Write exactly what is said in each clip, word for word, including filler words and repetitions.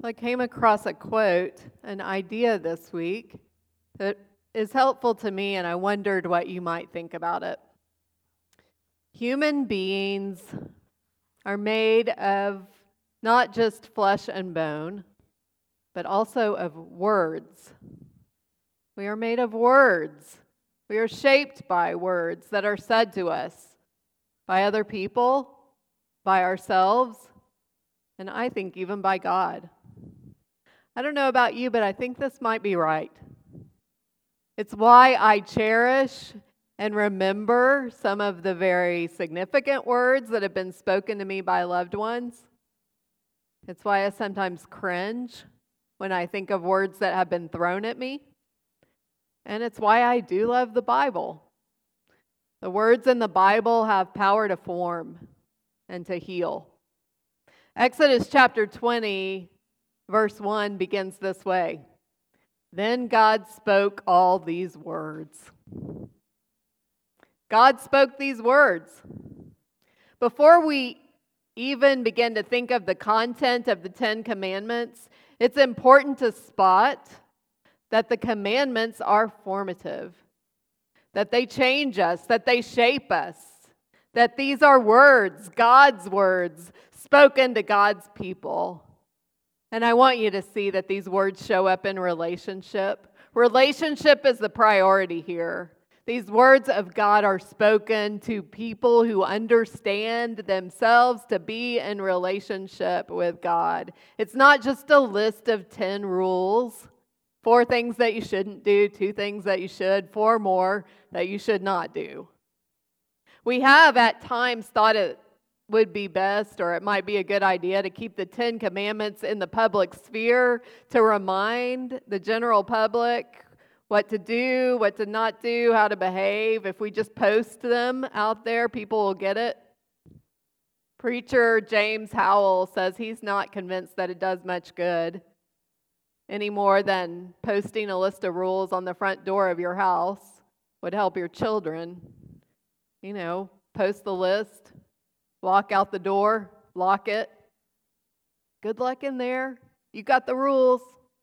I came across a quote, an idea this week that is helpful to me, and I wondered what you might think about it. Human beings are made of not just flesh and bone, but also of words. We are made of words. We are shaped by words that are said to us by other people, by ourselves, and I think even by God. I don't know about you, but I think this might be right. It's why I cherish and remember some of the very significant words that have been spoken to me by loved ones. It's why I sometimes cringe when I think of words that have been thrown at me. And it's why I do love the Bible. The words in the Bible have power to form and to heal. Exodus chapter twenty, verse one begins this way. Then God spoke all these words. God spoke these words. Before we even begin to think of the content of the Ten Commandments, it's important to spot that the commandments are formative, that they change us, that they shape us, that these are words, God's words, spoken to God's people. And I want you to see that these words show up in relationship. Relationship is the priority here. These words of God are spoken to people who understand themselves to be in relationship with God. It's not just a list of ten rules, four things that you shouldn't do, two things that you should, four more that you should not do. We have at times thought it would be best, or it might be a good idea, to keep the Ten Commandments in the public sphere to remind the general public what to do, what to not do, how to behave. If we just post them out there, people will get it. Preacher James Howell says he's not convinced that it does much good any more than posting a list of rules on the front door of your house would help your children. You know, post the list, walk out the door, lock it. Good luck in there. You got the rules.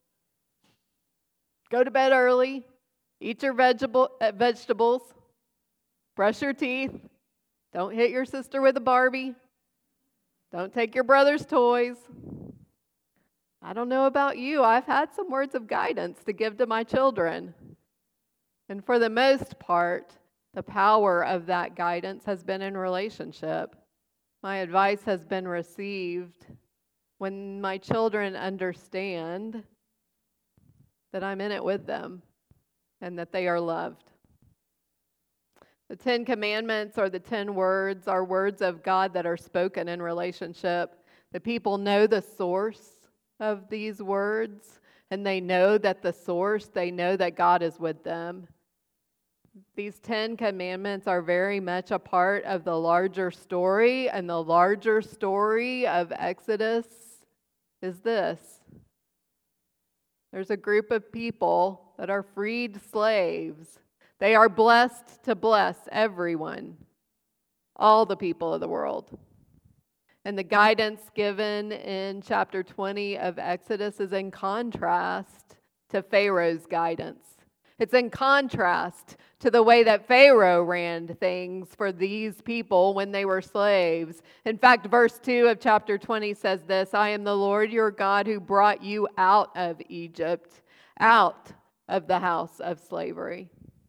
Go to bed early. Eat your vegetable, uh, vegetables. Brush your teeth. Don't hit your sister with a Barbie. Don't take your brother's toys. I don't know about you. I've had some words of guidance to give to my children. And for the most part, the power of that guidance has been in relationship. My advice has been received when my children understand that I'm in it with them and that they are loved. The Ten Commandments, or the ten words, are words of God that are spoken in relationship. The people know the source of these words, and they know that the source, they know that God is with them. These Ten Commandments are very much a part of the larger story, and the larger story of Exodus is this. There's a group of people that are freed slaves. They are blessed to bless everyone, all the people of the world. And the guidance given in chapter twenty of Exodus is in contrast to Pharaoh's guidance. It's in contrast to the way that Pharaoh ran things for these people when they were slaves. In fact, verse two of chapter twenty says this, I am the Lord your God who brought you out of Egypt, out of the house of slavery.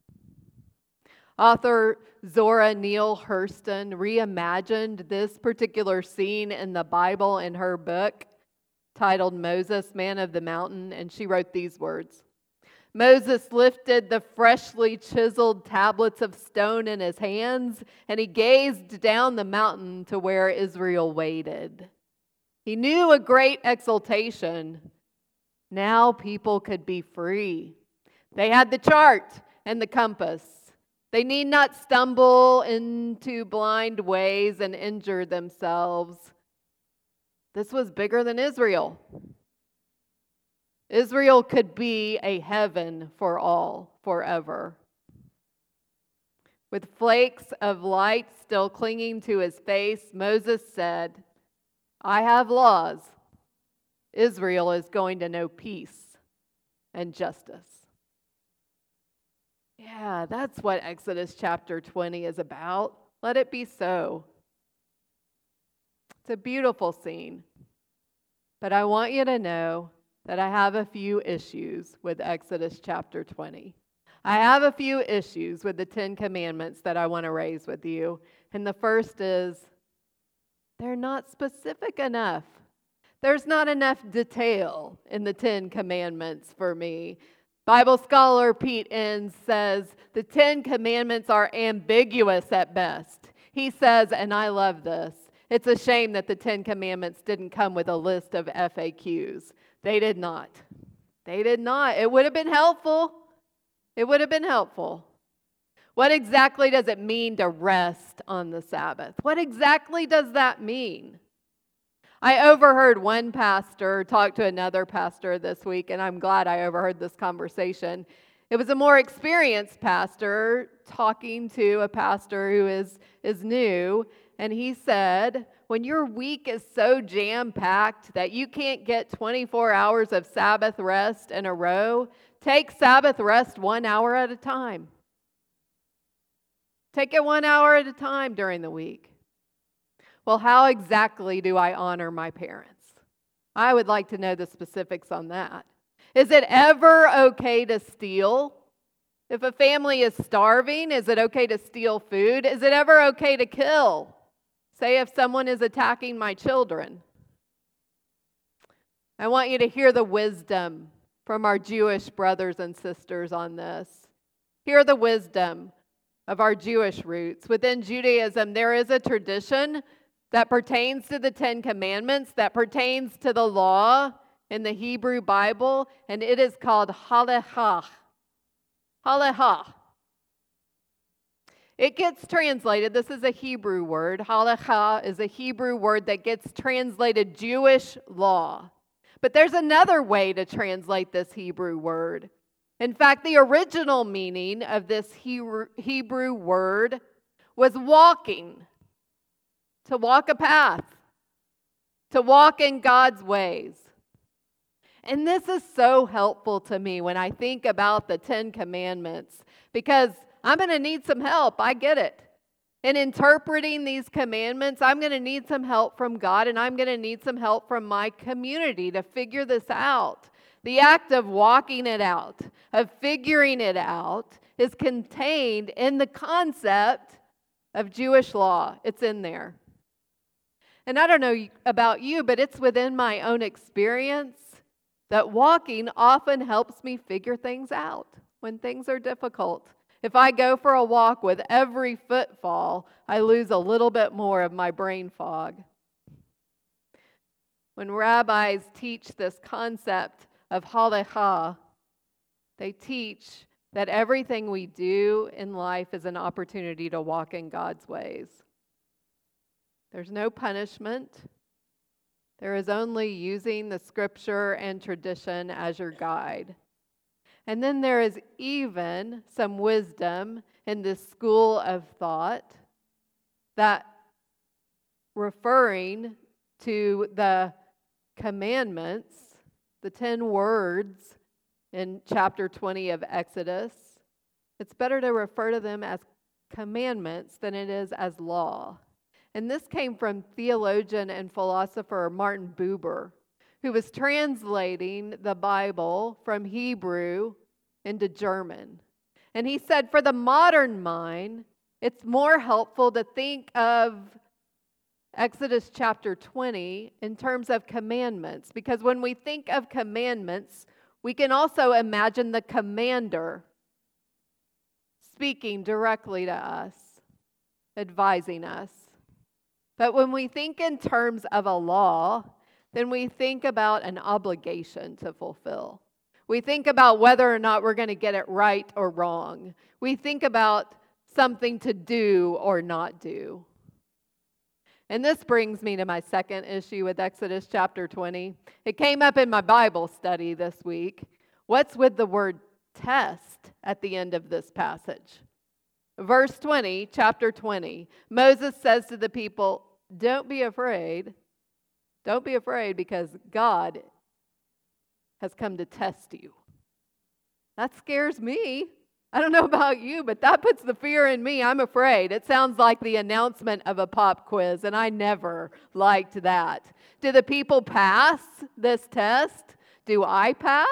Author Zora Neale Hurston reimagined this particular scene in the Bible in her book titled Moses, Man of the Mountain, and she wrote these words. Moses lifted the freshly chiseled tablets of stone in his hands, and he gazed down the mountain to where Israel waited. He knew a great exultation. Now people could be free. They had the chart and the compass. They need not stumble into blind ways and injure themselves. This was bigger than Israel. Israel could be a heaven for all, forever. With flakes of light still clinging to his face, Moses said, I have laws, Israel is going to know peace and justice. Yeah, that's what Exodus chapter twenty is about. Let it be so. It's a beautiful scene. But I want you to know that I have a few issues with Exodus chapter twenty. I have a few issues with the Ten Commandments that I want to raise with you. And the first is, they're not specific enough. There's not enough detail in the Ten Commandments for me. Bible scholar Pete Enns says the Ten Commandments are ambiguous at best. He says, and I love this, it's a shame that the Ten Commandments didn't come with a list of F A Qs. They did not. They did not. It would have been helpful. It would have been helpful. What exactly does it mean to rest on the Sabbath? What exactly does that mean? I overheard one pastor talk to another pastor this week, and I'm glad I overheard this conversation. It was a more experienced pastor talking to a pastor who is, is new, and he said, when your week is so jam-packed that you can't get twenty-four hours of Sabbath rest in a row, take Sabbath rest one hour at a time. Take it one hour at a time during the week. Well, how exactly do I honor my parents? I would like to know the specifics on that. Is it ever okay to steal? If a family is starving, is it okay to steal food? Is it ever okay to kill? Say if someone is attacking my children. I want you to hear the wisdom from our Jewish brothers and sisters on this. Hear the wisdom of our Jewish roots. Within Judaism, there is a tradition that pertains to the Ten Commandments, that pertains to the law in the Hebrew Bible, and it is called halakha. Halakha. It gets translated, this is a Hebrew word. Halakha is a Hebrew word that gets translated Jewish law. But there's another way to translate this Hebrew word. In fact, the original meaning of this Hebrew word was walking. To walk a path, to walk in God's ways. And this is so helpful to me when I think about the Ten Commandments, because I'm going to need some help. I get it. In interpreting these commandments, I'm going to need some help from God, and I'm going to need some help from my community to figure this out. The act of walking it out, of figuring it out, is contained in the concept of Jewish law. It's in there. And I don't know about you, but it's within my own experience that walking often helps me figure things out when things are difficult. If I go for a walk with every footfall, I lose a little bit more of my brain fog. When rabbis teach this concept of halakha, they teach that everything we do in life is an opportunity to walk in God's ways. There's no punishment. There is only using the scripture and tradition as your guide. And then there is even some wisdom in this school of thought that referring to the commandments, the ten words in chapter twenty of Exodus, it's better to refer to them as commandments than it is as law. And this came from theologian and philosopher Martin Buber, who was translating the Bible from Hebrew into German. And he said, for the modern mind, it's more helpful to think of Exodus chapter twenty in terms of commandments, because when we think of commandments, we can also imagine the commander speaking directly to us, advising us. But when we think in terms of a law, then we think about an obligation to fulfill. We think about whether or not we're going to get it right or wrong. We think about something to do or not do. And this brings me to my second issue with Exodus chapter twenty. It came up in my Bible study this week. What's with the word test at the end of this passage? Verse twenty, chapter twenty, Moses says to the people, don't be afraid. Don't be afraid because God has come to test you. That scares me. I don't know about you, but that puts the fear in me. I'm afraid. It sounds like the announcement of a pop quiz, and I never liked that. Do the people pass this test? Do I pass?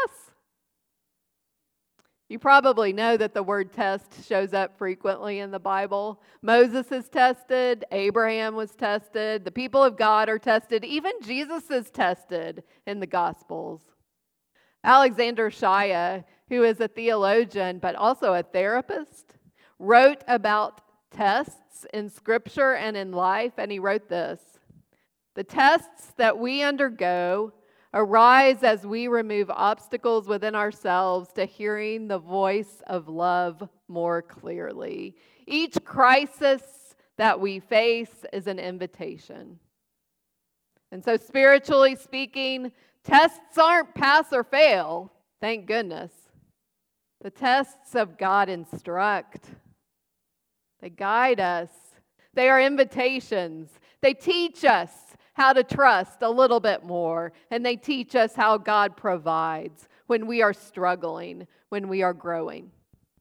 You probably know that the word test shows up frequently in the Bible. Moses is tested, Abraham was tested, the people of God are tested, even Jesus is tested in the Gospels. Alexander Shaya, who is a theologian but also a therapist, wrote about tests in Scripture and in life, and he wrote this: "The tests that we undergo arise as we remove obstacles within ourselves to hearing the voice of love more clearly. Each crisis that we face is an invitation." And so, spiritually speaking, tests aren't pass or fail, thank goodness. The tests of God instruct. They guide us. They are invitations. They teach us how to trust a little bit more, and they teach us how God provides when we are struggling, when we are growing.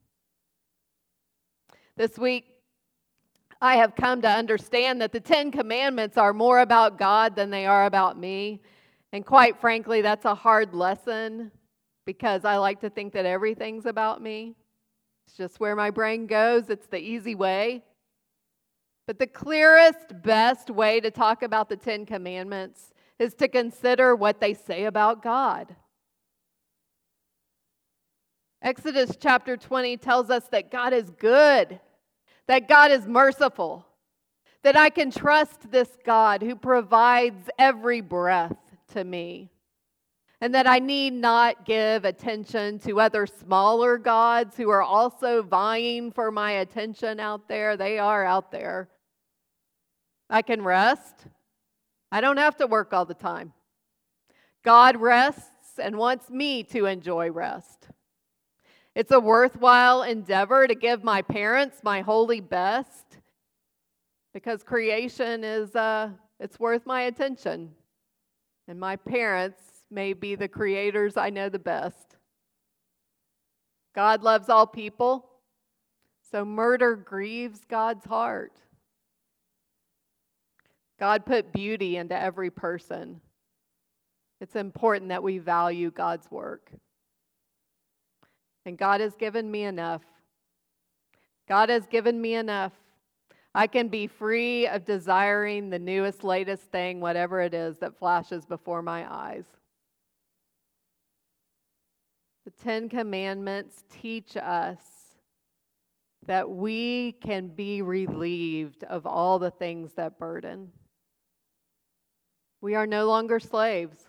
This week, I have come to understand that the Ten Commandments are more about God than they are about me. And quite frankly, that's a hard lesson because I like to think that everything's about me. It's just where my brain goes. It's the easy way. But the clearest, best way to talk about the Ten Commandments is to consider what they say about God. Exodus chapter twenty tells us that God is good, that God is merciful, that I can trust this God who provides every breath to me, and that I need not give attention to other smaller gods who are also vying for my attention out there. They are out there. I can rest. I don't have to work all the time. God rests and wants me to enjoy rest. It's a worthwhile endeavor to give my parents my holy best because creation is, uh, it's worth my attention. And my parents may be the creators I know the best. God loves all people, so murder grieves God's heart. God put beauty into every person. It's important that we value God's work. And God has given me enough. God has given me enough. I can be free of desiring the newest, latest thing, whatever it is that flashes before my eyes. The Ten Commandments teach us that we can be relieved of all the things that burden. We are no longer slaves.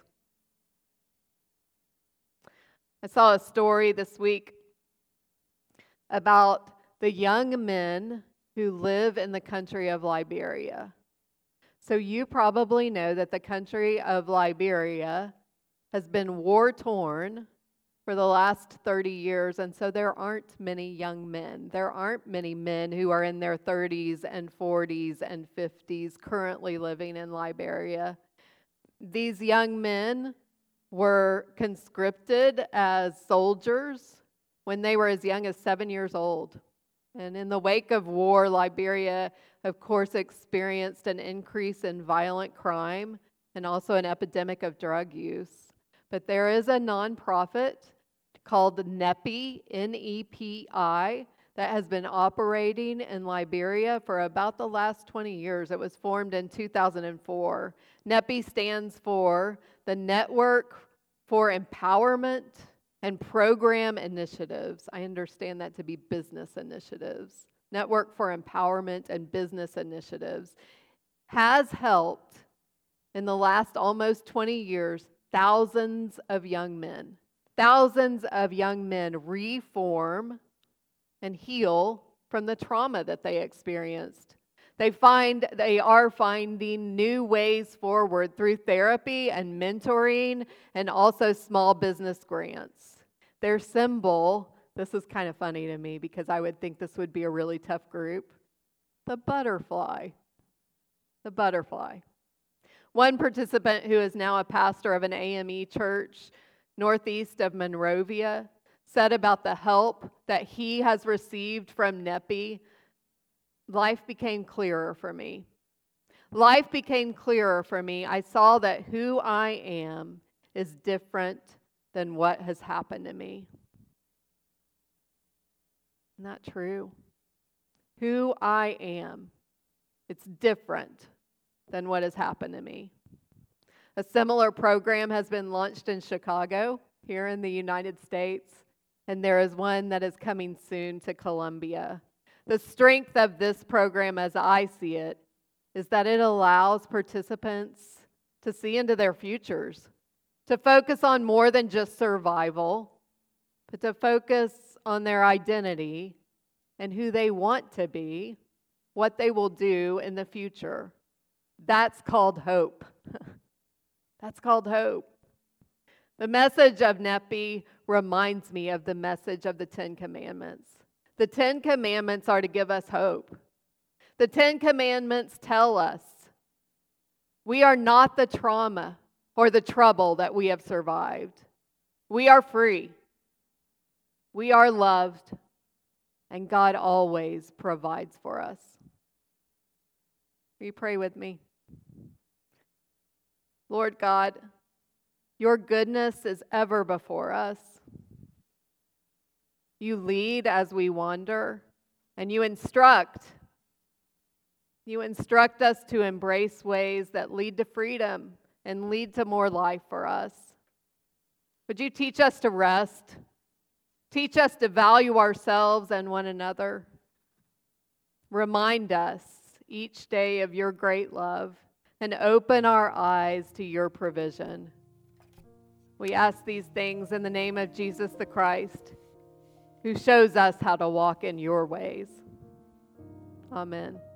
I saw a story this week about the young men who live in the country of Liberia. So you probably know that the country of Liberia has been war-torn for the last thirty years, and so there aren't many young men. There aren't many men who are in their thirties and forties and fifties currently living in Liberia. These young men were conscripted as soldiers when they were as young as seven years old. And in the wake of war, Liberia, of course, experienced an increase in violent crime and also an epidemic of drug use. But there is a nonprofit called NEPI, N E P I, that has been operating in Liberia for about the last twenty years. It was formed in two thousand four. NEPI stands for the Network for Empowerment and Program Initiatives. I understand that to be business initiatives. Network for Empowerment and Business Initiatives has helped in the last almost twenty years thousands of young men. Thousands of young men reform and heal from the trauma that they experienced. They find they are finding new ways forward through therapy and mentoring and also small business grants. Their symbol, this is kind of funny to me because I would think this would be a really tough group, the butterfly. The butterfly. One participant who is now a pastor of an A M E church northeast of Monrovia, said about the help that he has received from Nepi, life became clearer for me. Life became clearer for me. I saw that who I am is different than what has happened to me. Isn't that true? Who I am, it's different than what has happened to me. A similar program has been launched in Chicago, here in the United States, and there is one that is coming soon to Columbia. The strength of this program, as I see it, is that it allows participants to see into their futures, to focus on more than just survival, but to focus on their identity and who they want to be, what they will do in the future. That's called hope. That's called hope. The message of Nepi reminds me of the message of the Ten Commandments. The Ten Commandments are to give us hope. The Ten Commandments tell us we are not the trauma or the trouble that we have survived. We are free. We are loved. And God always provides for us. Will you pray with me? Lord God, your goodness is ever before us. You lead as we wander, and you instruct. You instruct us to embrace ways that lead to freedom and lead to more life for us. Would you teach us to rest? Teach us to value ourselves and one another. Remind us each day of your great love and open our eyes to your provision. We ask these things in the name of Jesus the Christ, who shows us how to walk in your ways. Amen.